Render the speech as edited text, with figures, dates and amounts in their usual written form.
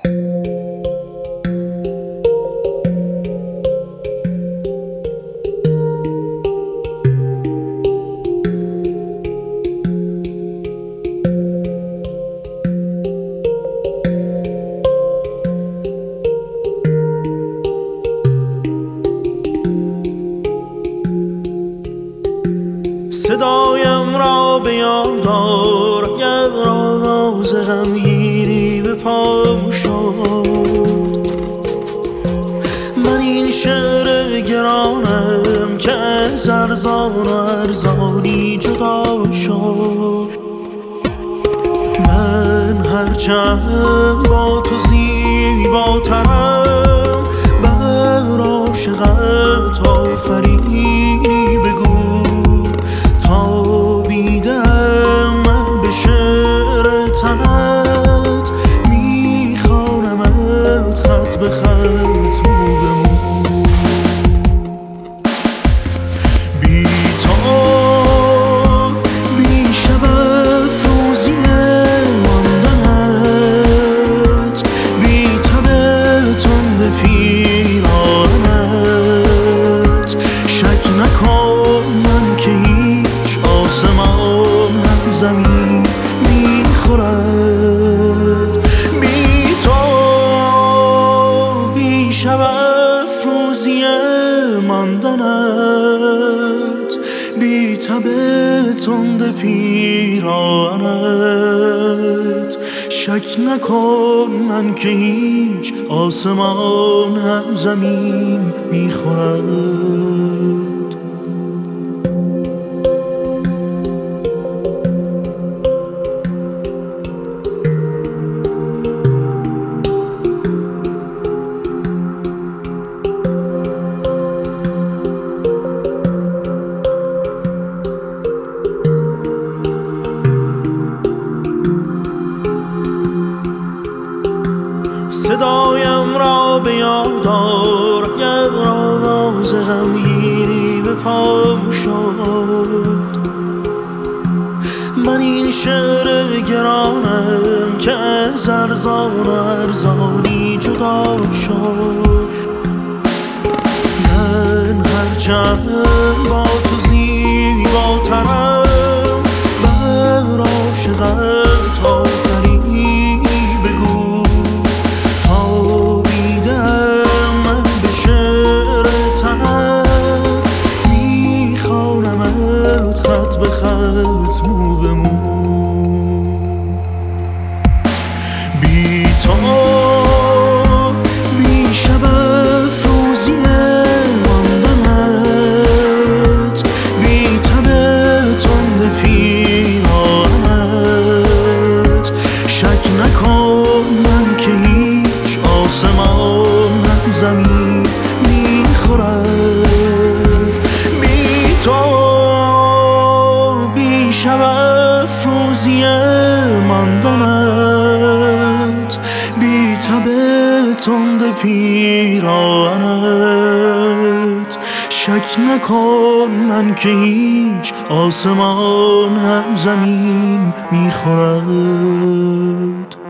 صدایم را به یاد آر اگر راز غمگینی به پام شد. من این شعر گرانم که از ارزان و ارزانی جدا شد. من هرچند با تو زیباترم بر عاشقت آفرینی بگو. تابیدم من به شعر تنت میخوانمت خط به خط مو به مو. بی تو بی شب افروزی ماندنت، بی تب تند پیرانت، شک نکن من که آسمان هم زمین میخورد. بی تو بی شب افروزی ماندنت، بی تب تند پیرانت، شک نکن من که هیچ آسمان هم زمین میخورد. صدایم را به یاد آر اگر راز غمگینی به پام شد. من این شعر گرانم که از ارزان و ارزانی جدا شد. من هرچند با تو زیباترم بر عاشقت آفرینی بگو. تابیدم من به شعر تنت میخوانمت خط به خط مو به مو. بی تو بی شب افروزی ماندنت، بی تب تند پیرانت، شک نکن من که هیچ آسمان هم زمین میخورد. بی تو بی شب افروزی ماندنت، بی تب تند پیرانت، شک نکن من که هیچ آسمان هم زمین میخورد.